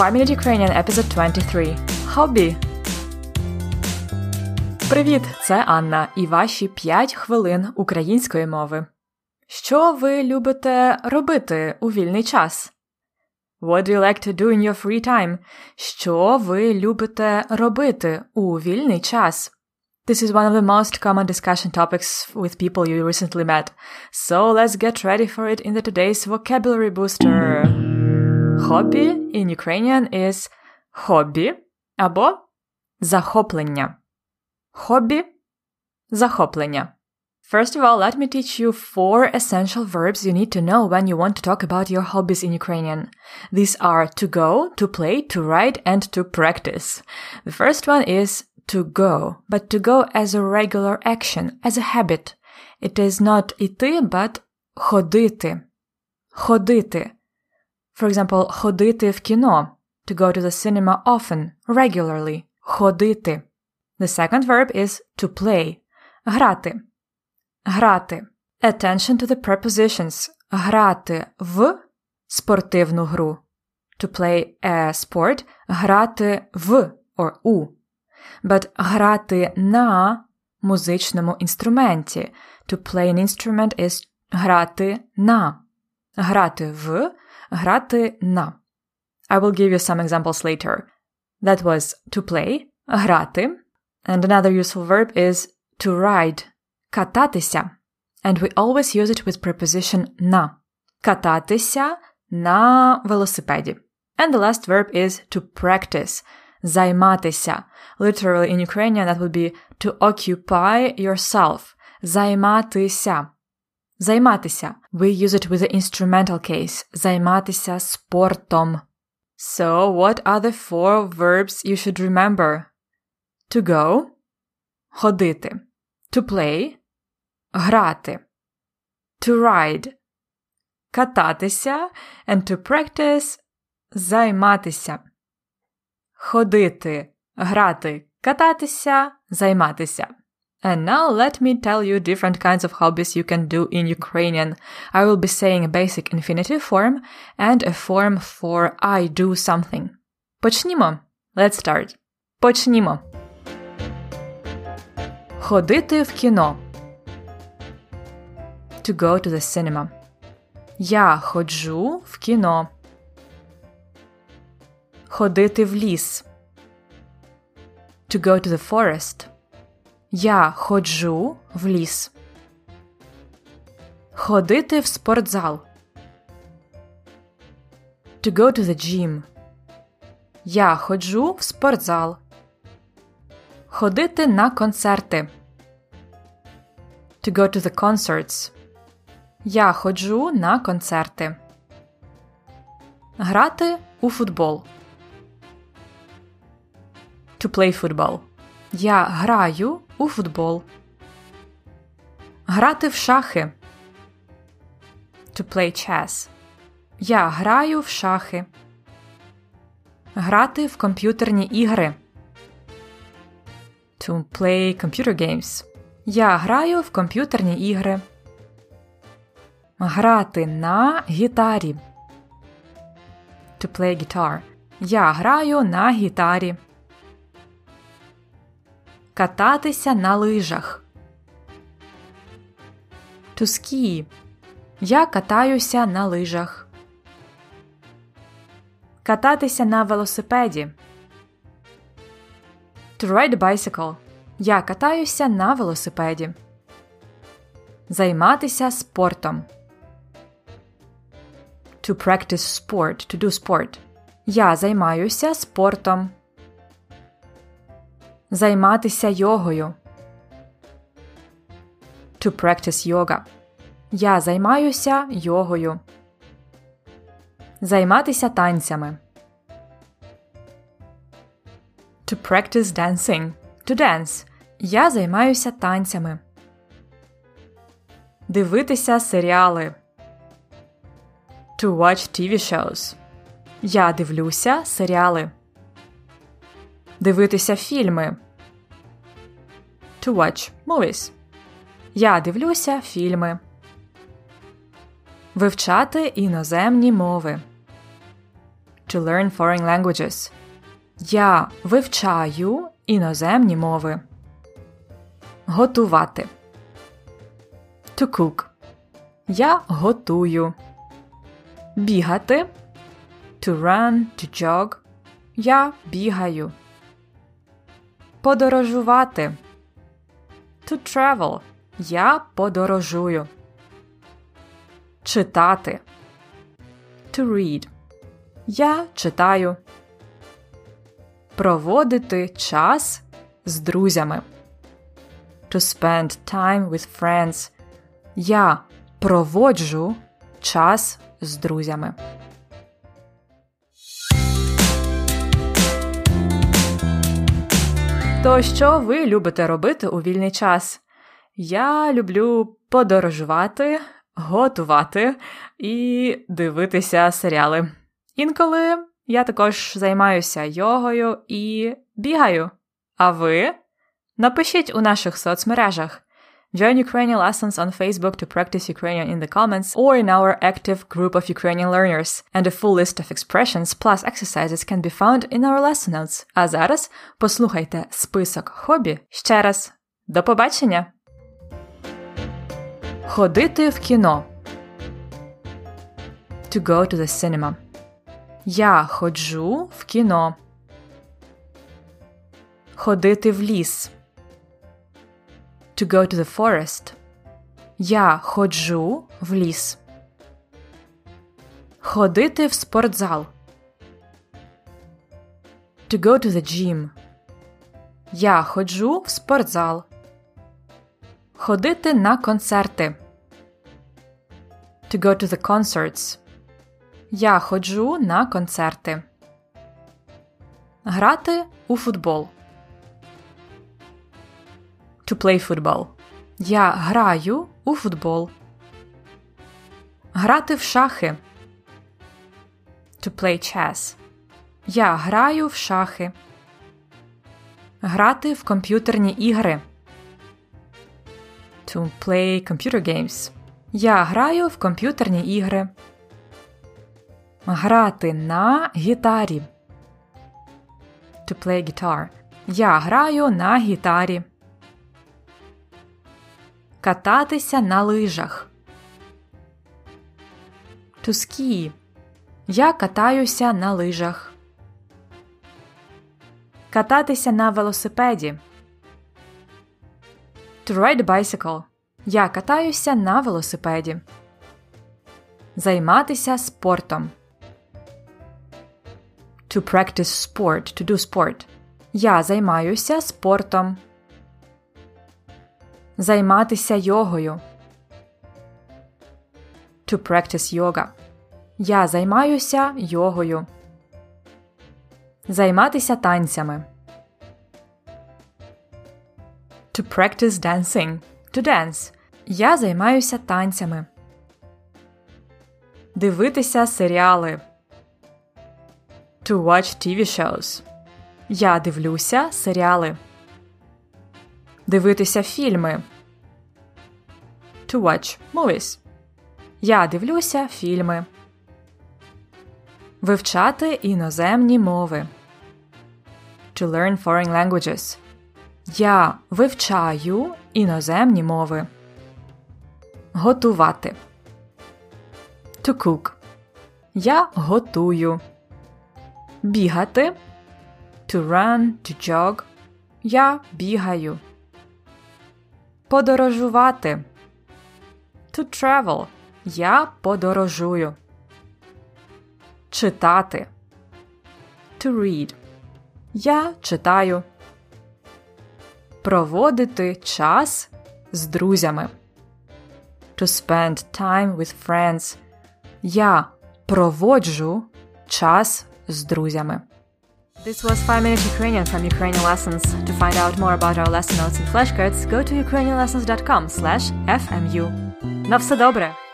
5 Minute Ukrainian, episode 23. Hobby. Привіт, це Анна і ваші 5 хвилин української мови. Що ви любите робити у вільний час? What do you like to do in your free time? Що ви любите робити у вільний час? This is one of the most common discussion topics with people you recently met. So let's get ready for it in today's vocabulary booster. Hobby in Ukrainian is hobby або захоплення. Hobby – захоплення. First of all, let me teach you 4 essential verbs you need to know when you want to talk about your hobbies in Ukrainian. These are to go, to play, to ride, and to practice. The first one is to go, but to go as a regular action, as a habit. It is not іти, but ходити. Ходити. For example, ходити в кіно. To go to the cinema often, regularly. Ходити. The second verb is to play. Грати. Грати. Attention to the prepositions. Грати в спортивну гру. To play a sport. Грати в or у. But грати на музичному інструменті. To play an instrument is грати на. Грати в, грати на. I will give you some examples later. That was to play, грати. And another useful verb is to ride, кататися. And we always use it with preposition на. Кататися на велосипеді. And the last verb is to practice, займатися. Literally in Ukrainian that would be to occupy yourself. Займатися. Займатися. We use it with the instrumental case. Займатися спортом. So what are the 4 verbs you should remember? To go, ходити. To play, грати. To ride, кататися. And to practice, займатися. Ходити, грати, кататися, займатися. And now let me tell you different kinds of hobbies you can do in Ukrainian. I will be saying a basic infinitive form and a form for I do something. Почнімо. Let's start. Почнімо. Ходити в кіно. To go to the cinema. Я ходжу в кіно. Ходити в ліс. To go to the forest. Я ходжу в ліс. Ходити в спортзал. To go to the gym. Я ходжу в спортзал. Ходити на концерти. To go to the concerts. Я ходжу на концерти. Грати у футбол. To play football. Я граю у футбол. Грати в шахи. To play chess. Я граю в шахи. Грати в комп'ютерні ігри. To play computer games. Я граю в комп'ютерні ігри. Грати на гітарі. To play guitar. Я граю на гітарі. Кататися на лижах. To ski. Я катаюся на лижах. Кататися на велосипеді. To ride a bicycle. Я катаюся на велосипеді. Займатися спортом. To practice sport. To do sport. Я займаюся спортом. Займатися йогою. To practice yoga. Я займаюся йогою. Займатися танцями. To practice dancing. To dance. Я займаюся танцями. Дивитися серіали. To watch TV shows. Я дивлюся серіали. Дивитися фільми. To watch movies. Я дивлюся фільми. Вивчати іноземні мови. To learn foreign languages. Я вивчаю іноземні мови. Готувати. To cook. Я готую. Бігати. To run, to jog. Я бігаю. Подорожувати. To travel. Я подорожую. Читати. To read. Я читаю. Проводити час з друзями. To spend time with friends. Я проводжу час з друзями. То що ви любите робити у вільний час? Я люблю подорожувати, готувати і дивитися серіали. Інколи я також займаюся йогою і бігаю. А ви? Напишіть у наших соцмережах. Join Ukrainian lessons on Facebook to practice Ukrainian in the comments or in our active group of Ukrainian learners. And a full list of expressions plus exercises can be found in our lesson notes. А зараз послухайте список хобі ще раз. До побачення! Ходити в кіно. To go to the cinema. Я ходжу в кіно. Ходити в ліс. To go to the forest. Я ходжу в ліс. Ходити в спортзал. To go to the gym. Я ходжу в спортзал. Ходити на концерти. To go to the concerts. Я ходжу на концерти. Грати у футбол. To play football. Я граю у футбол. Грати в шахи. To play chess. Я граю в шахи. Грати в комп'ютерні ігри. To play computer games. Я граю в комп'ютерні ігри. Грати на гітарі. To play guitar. Я граю на гітарі. Кататися на лижах. To ski. Я катаюся на лижах. Кататися на велосипеді. To ride a bicycle. Я катаюся на велосипеді. Займатися спортом. To practice sport. To do sport. Я займаюся спортом. Займатися йогою. To practice yoga. Я займаюся йогою. Займатися танцями. To practice dancing. To dance. Я займаюся танцями. Дивитися серіали. To watch TV shows. Я дивлюся серіали. Дивитися фільми. To watch movies. Я дивлюся фільми. Вивчати іноземні мови. To learn foreign languages. Я вивчаю іноземні мови. Готувати. To cook. Я готую. Бігати. To run, to jog. Я бігаю. Подорожувати. To travel. Я подорожую. Читати. To read. Я читаю. Проводити час з друзями. To spend time with friends. Я проводжу час з друзями. This was 5 Minute Ukrainian from Ukrainian Lessons. To find out more about our lesson notes and flashcards, go to ukrainianlessons.com/fmu. На все добре!